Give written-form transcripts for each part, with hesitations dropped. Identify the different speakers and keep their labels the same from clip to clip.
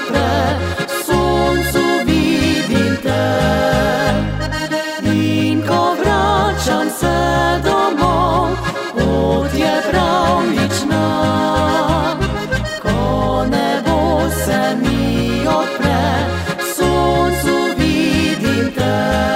Speaker 1: odpre, soncu vidim te. In ko vračam se domov, pot je pravlična. Ko nebo se mi odpre, soncu vidim te.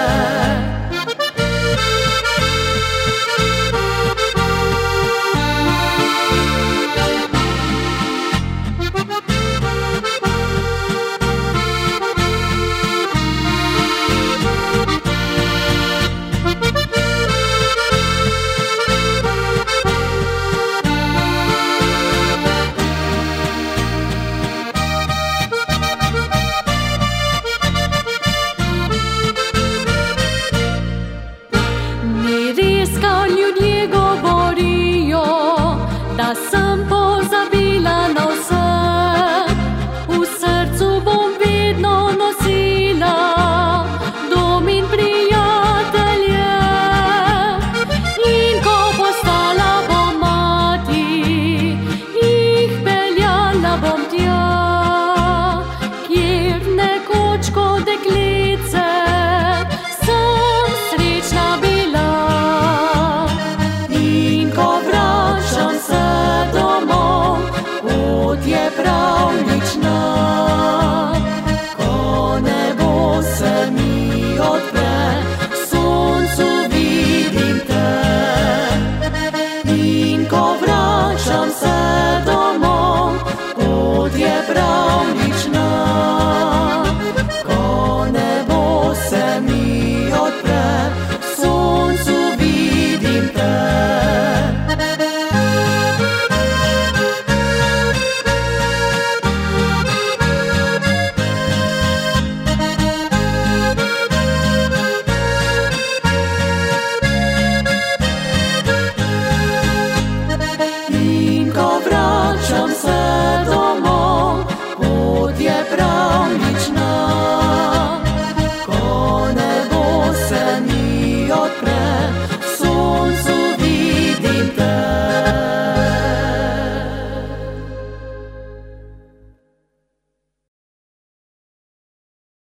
Speaker 1: Da sem pozabila na vse, v srcu bom vedno nosila dom in prijatelje. In ko postala bom mati, jih peljala bom tja.